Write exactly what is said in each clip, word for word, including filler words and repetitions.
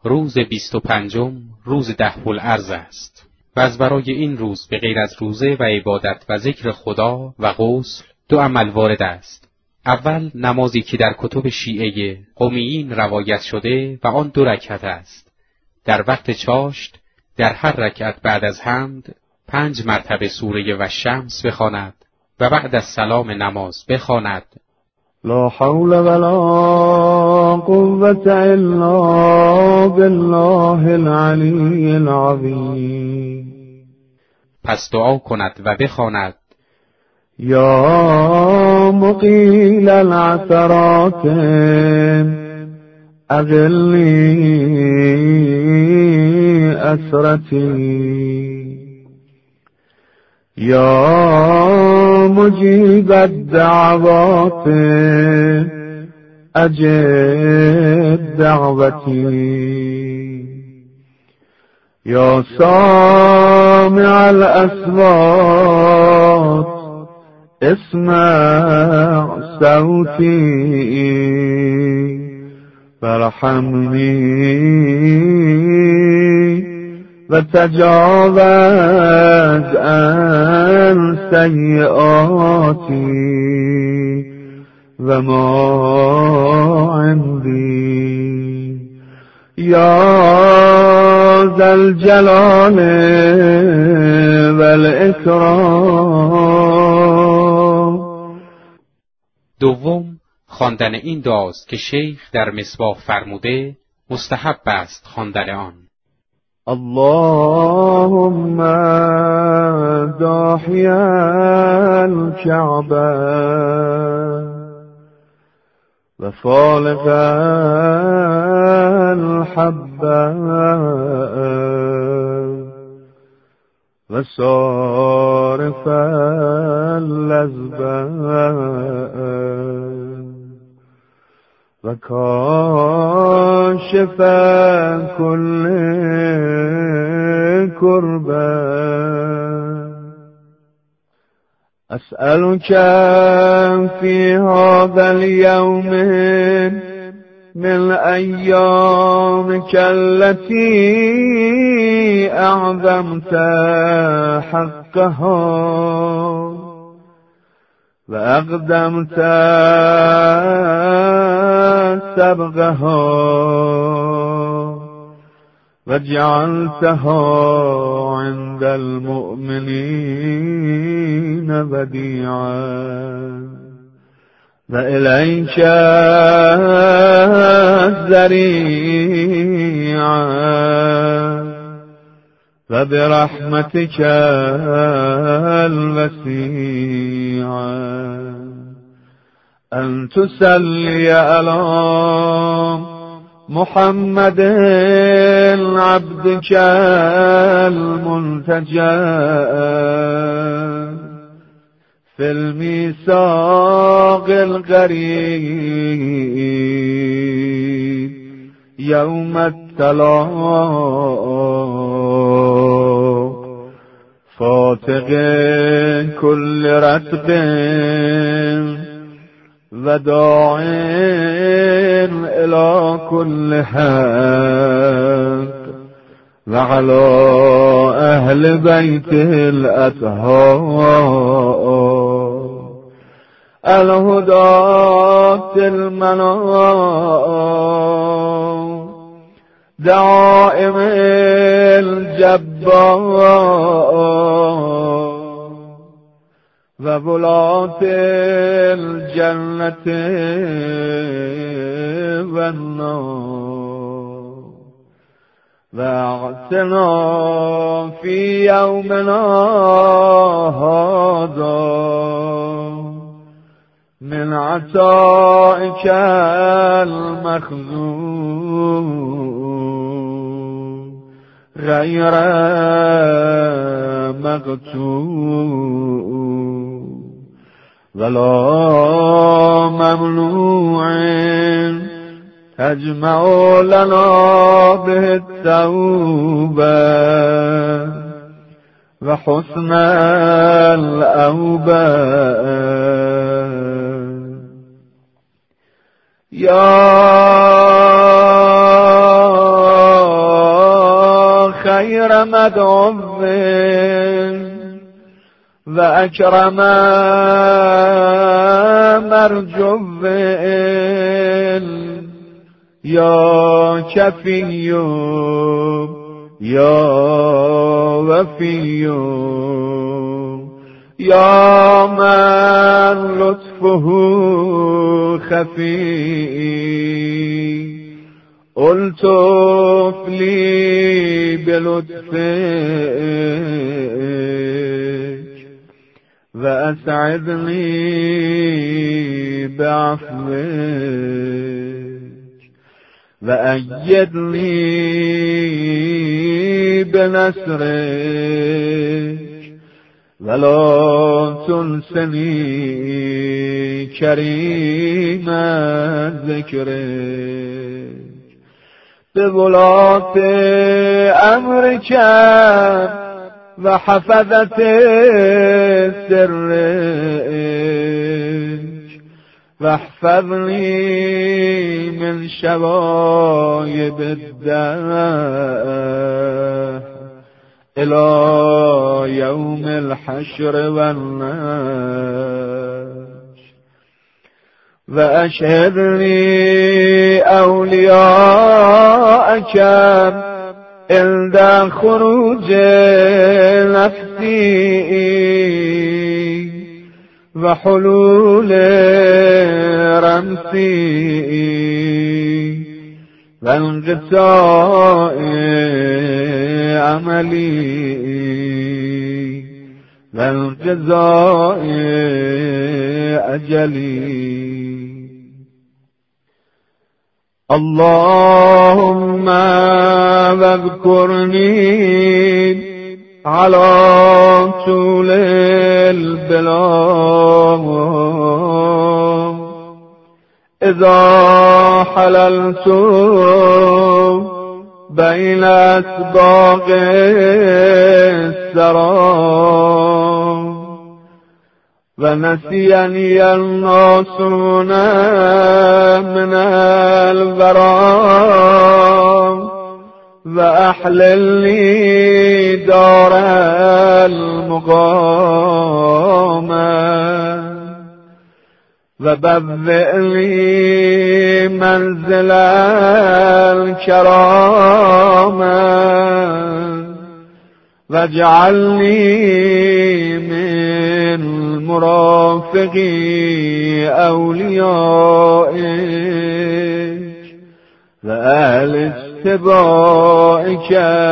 روز بیست و پنجم روز ده‌الارض است و از برای این روز به غیر از روزه و عبادت و ذکر خدا و غسل دو عمل وارد است. اول نمازی که در کتب شیعه قمیین روایت شده و آن دو رکعت است. در وقت چاشت در هر رکعت بعد از حمد پنج مرتبه سوره والشمس بخواند و بعد از سلام نماز بخواند لا حول ولا قوة الا بالله العلی العظیم. پس دعا کند و بخواند یا مقیل العثرات اقلی اسرتی، یا مجیب الدعوات اجب دعوتی، یا سامع الاصوات اسمع صوتی فرحمنی و تجاوز عن سیئاتی و ما عندی، یا ذا الجلال والاکرام. دوم خواندن این دعاست که شیخ در مصباح فرموده مستحب است خواندن آن. اللهم داحی الكعبة و فالق الحبة و صارف اللذبة و کاشف کل کربه. اسألك في هذا اليوم من أيامك التي أعظمت حقها وأقدمت سبغها وجعلتها عند المؤمنين وديعا، وإليك الذريعا، وبرحمتك الوسيعا أن تصلي على محمد عبدك المنتجى في الميثاق القريب يوم الطلاق، فاتق كل رتب وداع إلى كل حق وعلى أهل بيته الأطهار الهداة المنام دائم الجبار وولاة الجنة والنار، واعتنا في يومنا هذا من عطائك المخزون غير مقتول ولا ممنوع تجمع لنا به التوبة وحسن الأوبة. يا خير مدعو وأكرم مرجو يا كفي يا وفي يا من لطفه خفي ألطف لي بلطفك وأسعدني بعفوك وأيدني بنصرك ولا تنسني كريم ذكرك بولاة أمرك وحفظة سرك واحفظني من شوائب الدهر إلى يوم الحشر والنشر وأشهدني أولياءك عند خروج نفسي وحلول رمسي وانقطاع عملي وانقضاء أجلي اللهم واذكرني على طول البلاد إذا حللت بين أسباق السراب ونسيني الناصون من الغرام وأحلل لي دار المقامة وبوئ لي منزل الكرامة واجعلني من مرافقي أوليائك وأهل اتباعك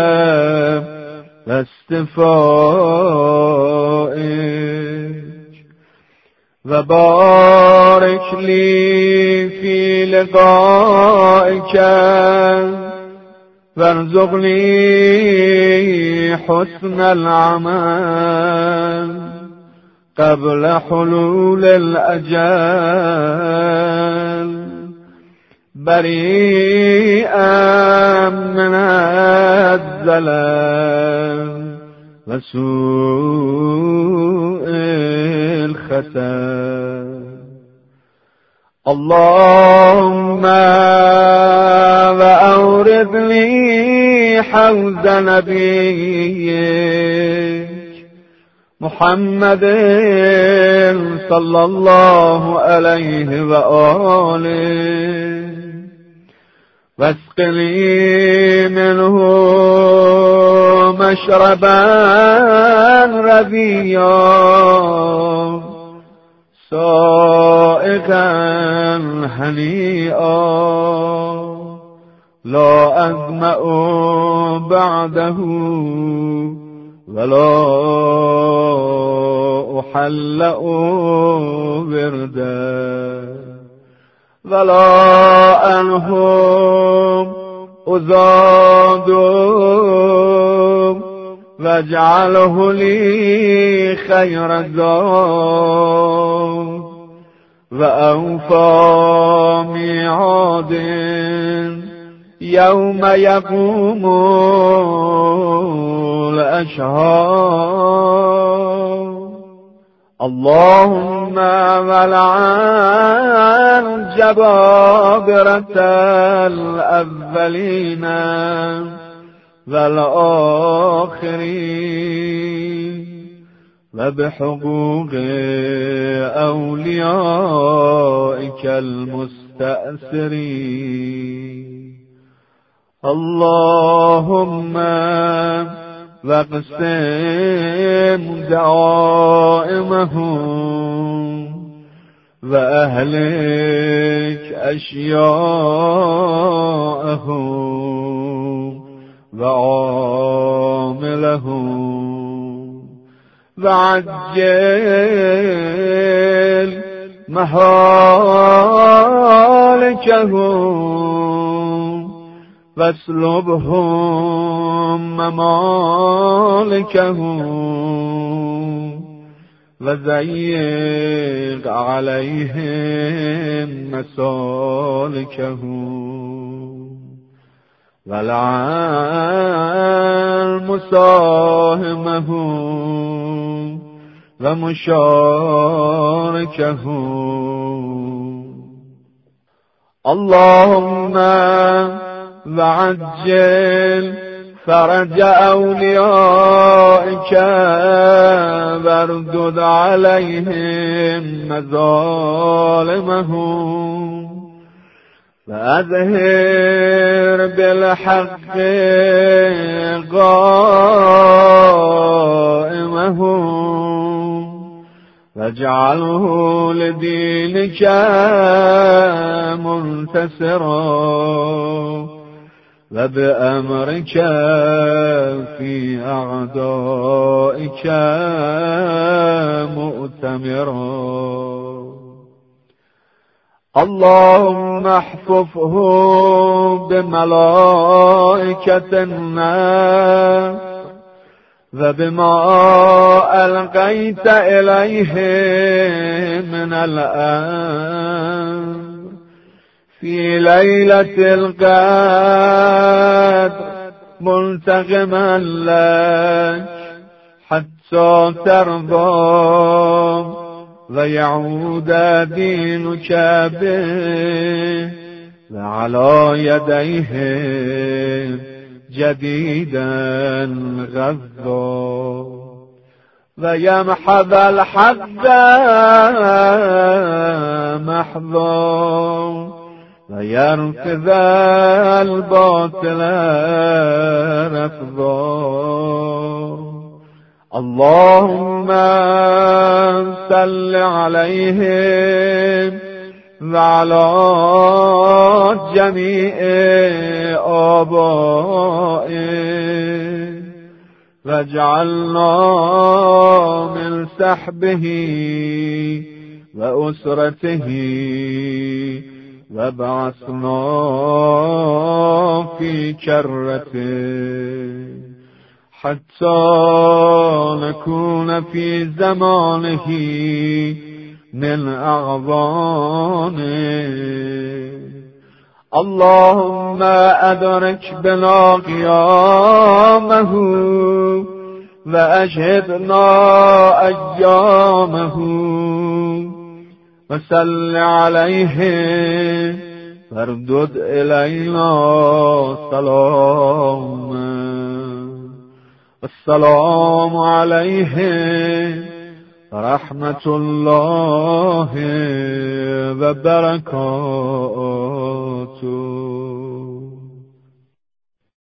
واستفائك وبارك لي في لقائك وارزقني حسن العمل قبل حلول الأجل بريئا من الزلل وسوء الختم اللهم وأورد لي حوض نبيك محمد صلى الله عليه وآله واسقني منه مشربا رضيا سائغا هنيئا لا أظمأ بعده ولا أحلأ وردا ولا أنهم أزاد واجعله لي خير زاد وأوفى ميعاد يوم يقوم الأشهاد اللهم ولعن جبابرة الأولين والآخرين وبحقوق أوليائك المستأثرين. اللهم واقسم دعائمهم وأهلك أشياءهم وعاملهم وعجل مهالكهم واسلبهم ممالكهم وزيق عليهم مسالكهم ولعن مساهمهم ومشاركهم. اللهم وعجل فرج أوليائك واردد عليهم مظالمهم وأظهر بالحق قائمهم واجعله لدينك منتصرا وبأمرك في أعدائك مؤتمرا. اللهم احفظه بملائكة النار وبما ألقيت إليه من الأمر في ليلة القدر منتقما لك حتى ترضى ويعود دينك به وعلى يديه جديدا غضا ويمحض الحق محضا ويركض الباطل ركضا. اللهم صل عليهم وعلى جميع آبائهم واجعلنا من صحبه وأسرته وبعثنا في كرته حتى نكون في زمانه من أعظانه. اللهم أدرك بنا قيامه وأشهدنا أيامه وصل عليه واردد إلينا سلاما. السلام عليه ورحمة الله وبركاته.